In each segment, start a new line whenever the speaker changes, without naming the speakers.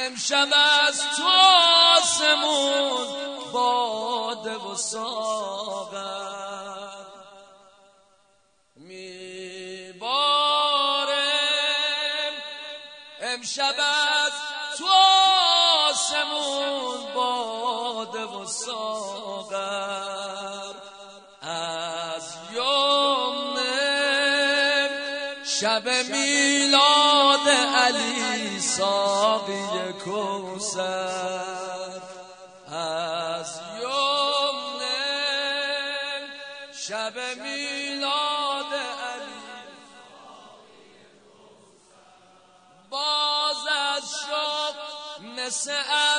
امشب از تو آسمون باده و ساغر میباره. امشب از تو آسمون باده و ساغر از یمن شب میلاد علی ساقی کوثر. از یمن شب میلاد علی باز از شب مثل اب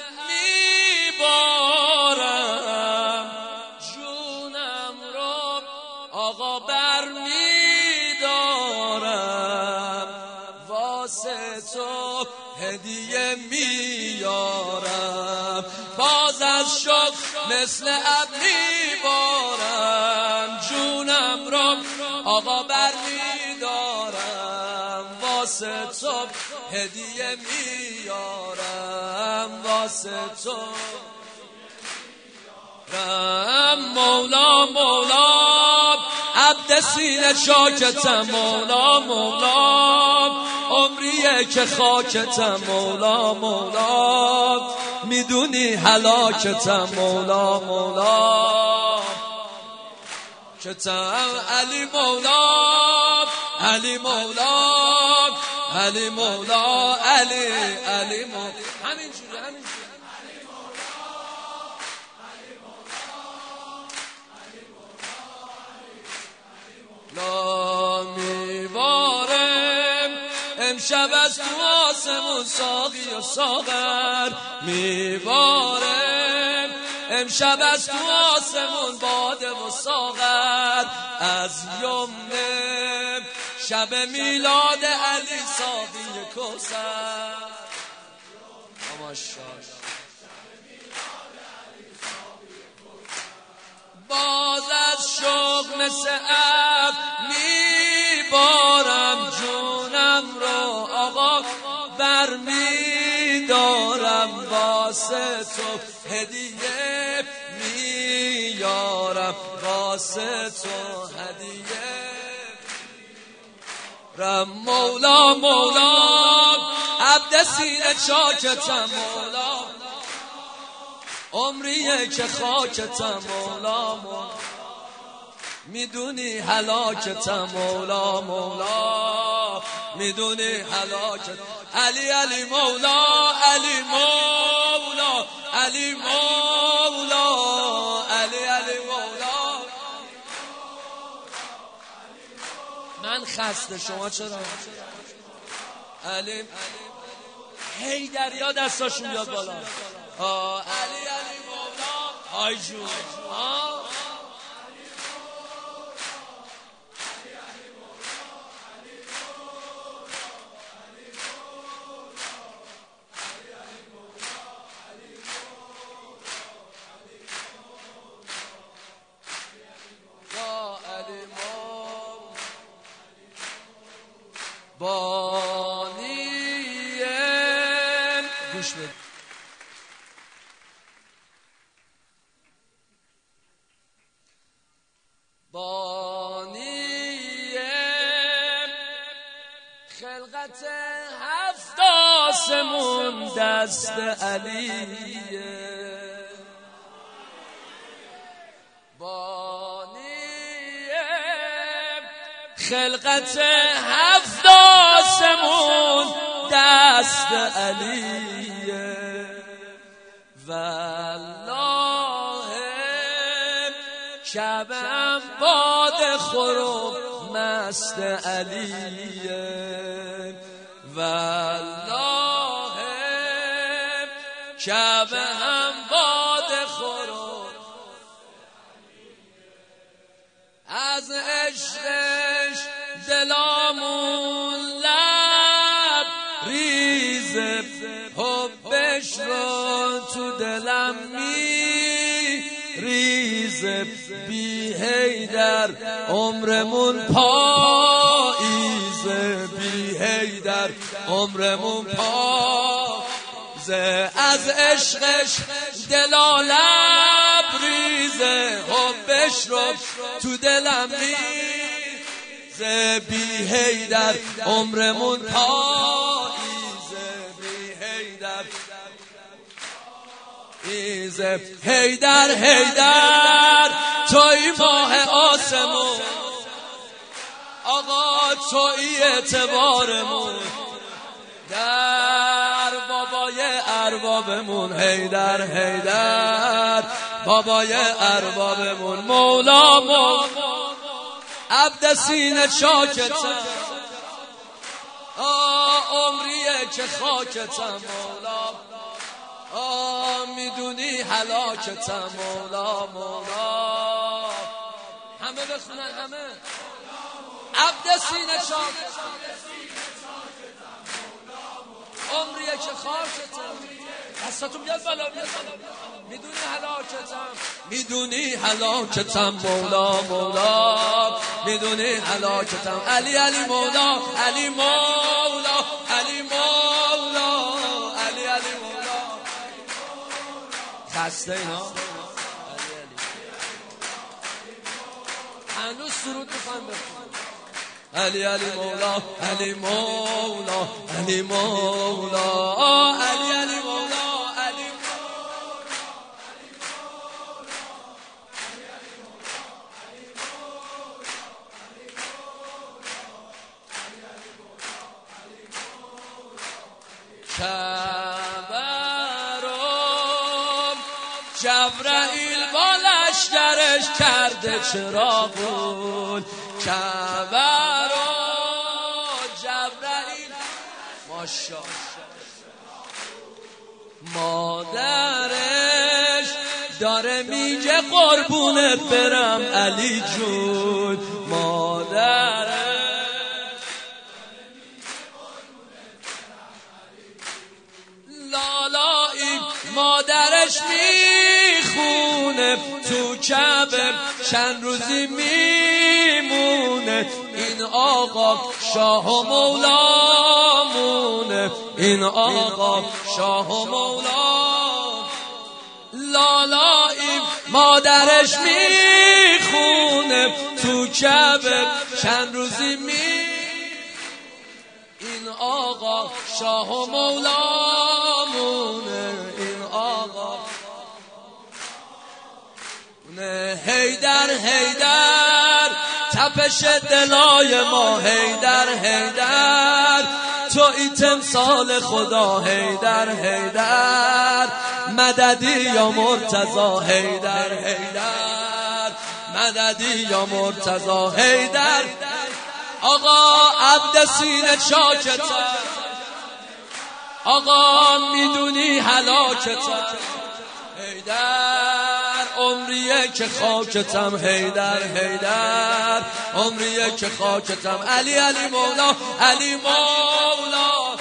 میبارم جونم رو آقا بر میدارم واسه تو هدیه میارم. باز از شب مثل اب میبارم جونم رو آقا بر میدارم واسه تو هدیه میارم واسه تو. مولا مولا عبد سینه چاکتم مولا مولا عمریه که خاکتم مولا مولا میدونی هلاکتم مولا مولا کتم علی مولا علی مولا علی مولا علی علی مولا همینجوری همینجوری لا میوارم امشب از تو آسمون ساقی و ساغر میوارم امشب از تو آسمون باده و ساغر از یمن شب میلاد علی ساقی کوثر. باز از شوق مثل اب میبارم جونم رو آقا بر میدارم واسه تو هدیه میارم واسه تو هدیه رم مولا مولا عبد سینه چاکتم مولا عمریه که خاکتم مولا مولا میدونی هلاکتم مولا مولا میدونی هلاکت علی علی مولا علی مولا علی مولا علی علی مولا. من خسته شما چرا علی هی دریا دستاشون بیاد بالا علی علی مولا های جون بانیم گوش بده بانیم خلقت هفت آسمون دست علیه خلقت هفت آسمون دست علیه والله شبم باد خروب مست علیه والله شبم باد خروب از عشقش دلامون لب ریزه حبش رو تو دلم ریزه بی حیدر عمرمون پاییزه بی حیدر عمرمون پاییزه ریزه، از عشقش دلا لبریزه، حبش رو تو دلم ریزه، بی حیدر عمرمون پاییزه، بی حیدر ایزه. حیدر حیدر توی ماه آسمون، آقا توی اعتبارمون، در بابای اربابمون. حیدر حیدر بابای اربابمون، مولا مولا عبد سینه شاکتم، عمریه که خاکتم مولا، میدونی هلاکتم مولا مولا. همه بخونن همه. عبد سینه شاکتم، عمریه که خاکتم، دستتون بیاد بالا، بیاد بالا. میدونی هلاکتم، میدونی هلاکتم مولا مولا، میدونی هلاکتم. علی علی مولا، علی مولا، علی مولا، علی علی مولا. خسته اینا هنوز سرود میخوایم بخونم. علی علی مولا، علی مولا، علی مولا، علی علی مولا، علی کبرم جبرائیل با لشکرش کرده چراغون، کبرم جبرائیل ماشاءالله، مادرش داره میگه قربونت برم علی جون، مادرش لالایی مادرش میخونه تو کعبه چند روزی میمونه، این آقا شاه و مولامونه، این آقا شاه و مولا. لالایی مادرش میخونه تو کعبه چند روزی این آقا شاه و مولامونه، این آقا نه. حیدر حیدر تپش دلای ما، حیدر حیدر توی تمثال خدا، حیدر حیدر مددی یا مرتضی، حیدر حیدر مددی یا مرتضی. حیدر آقا عبد سینه شاکتم، آقا میدونی هلاکتم، حیدر عمریه که خاکتم، حیدر حیدر عمریه که خاکتم. علی علی مولا، علی مولا،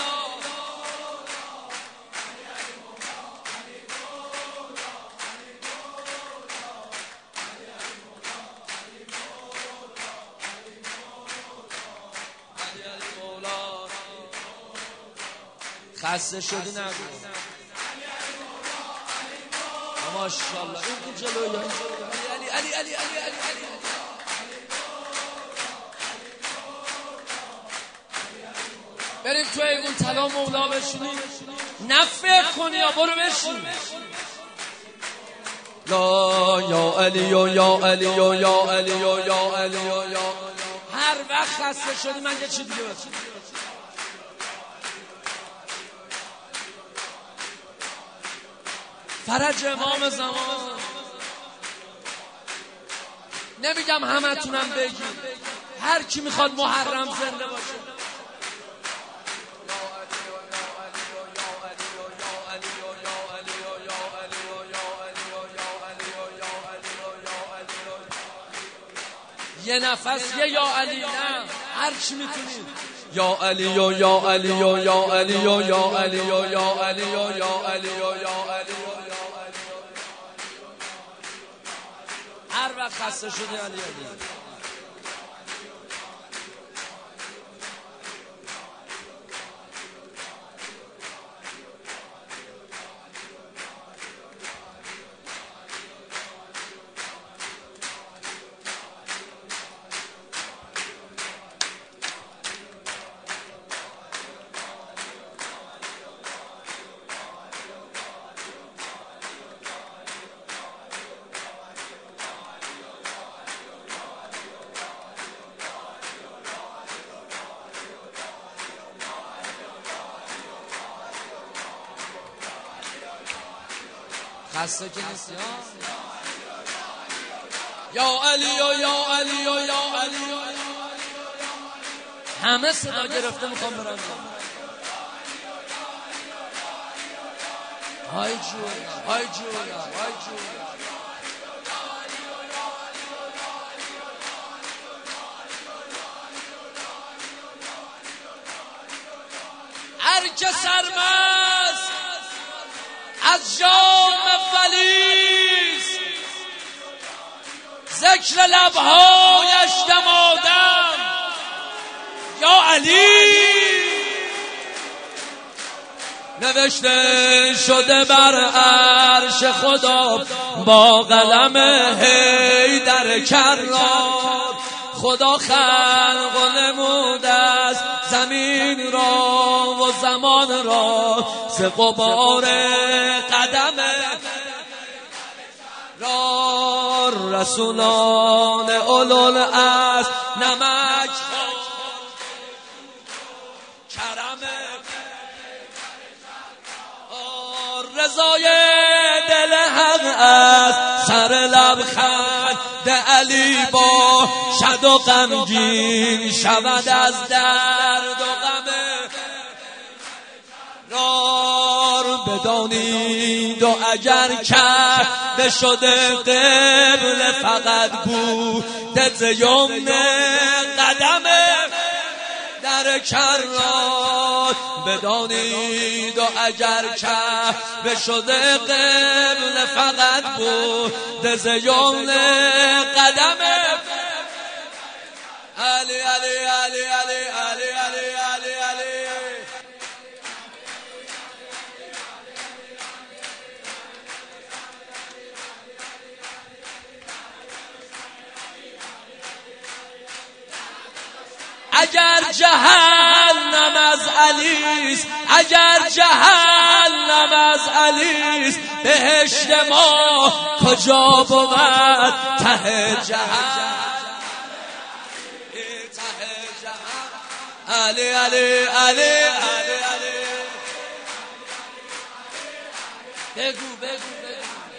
خسته شدی نگو ماشاءالله. این جلوی علی علی علی علی علی. بریم تو ایگون طلا مولا بشینیم، نه فکر کنی یا برو بشین. لا یا علی یا علی یا علی یا علی یا. هر وقت خسته شدی من یه چی دیگه بسیم. فرج امام زمان. نمیگم همه تونم بگی، هر کی میخواد محرم زنده باشه. یه نفس یه یا علی، نه هر چی میتونی. یا علی یا علی یا علی یا علی یا علی یا علی یا علی. هر وقت خسته شده علی علی. خسته که نیست یا علی یا علی یا علی. همه صدا گرفته میخوام برم های جویا های جویا های جویا. هر که سرمست از جام فلیس ذکر لبهایش دمادم یا علی. نوشته شده بر عرش خدا با قلم حیدر کرار. خدا خلق و نموده است زمین را و زمان را ز غبار قدم را. رسولان اولوالعزم نمک کرم رضای دل حق است. سر لب خند علی با شد و غمگین شود از درد و غم رار. بدانید و اگر کعبه شده قبله فقط بوده ز یمن قدم در کرات. بدانید و اگر کعبه شده قبله فقط بوده ز یمن قدم علی علی علی علی علی علی علی علی. اگر جهنم از علیست، اگر جهنم از علیست، بهشت ما کجا بود؟ ته جهنم علی علی علی علی علی. بگو بگو بگو.